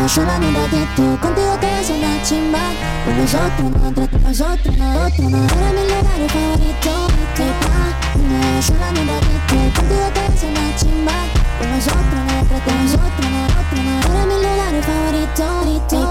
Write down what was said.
solo en un ratito, contigo te es una chimba. Con nosotros no, entre nosotros no, otro no. Eres mi lugar favorito. Solo en un ratito, contigo te es una chimba. Con nosotros no, entre nosotros no, otro no. Eres mi lugar favorito.